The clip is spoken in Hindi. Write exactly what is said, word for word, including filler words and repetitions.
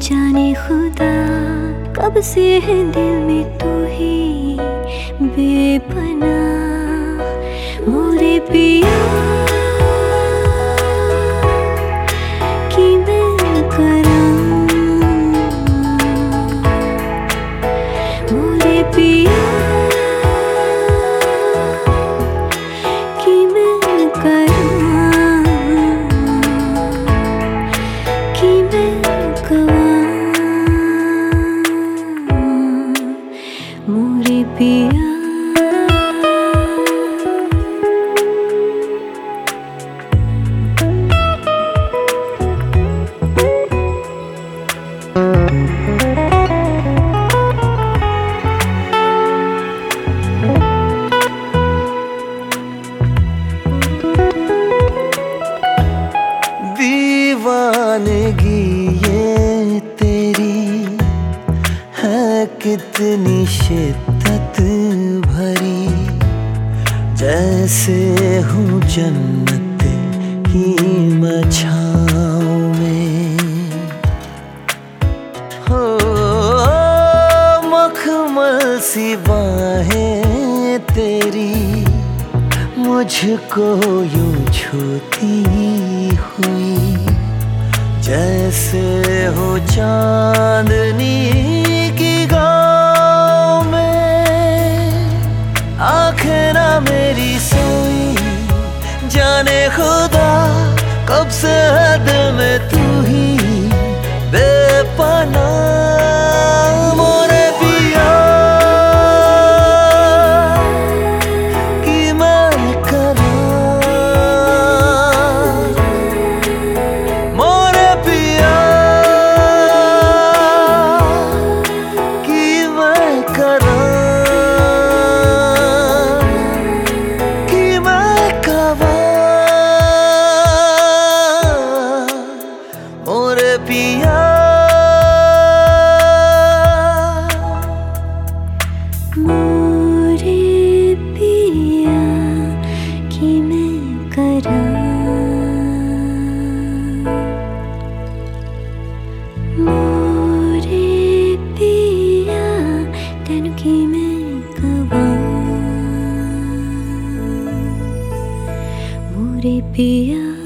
जाने खुदा कब से है दिल में तू ही बेपनाह मोरे पिया कि मैं करां मोरे पिया कि मैं करां कि मैं कवां मोरे पिया दीवानगी ये तेरी है कितनी शिद्दत भरी, जैसे हूँ जन्नत की मैं छाँव में। हो मखमल सी बाहें तेरी मुझको यूं छूती हुई, जैसे हो चांदनी की गाँव में। आँखें ना मेरी सोई जाने खुदा कब से है दिल में तू ही बेपनाह मोरे पिया कि मैं करां मोरे पिया कि मैं करां कि मैं कवां मोरे पिया मोरे पिया कि मैं करां मोरे पिया तेनू कि मैं कवां मोरे पिया।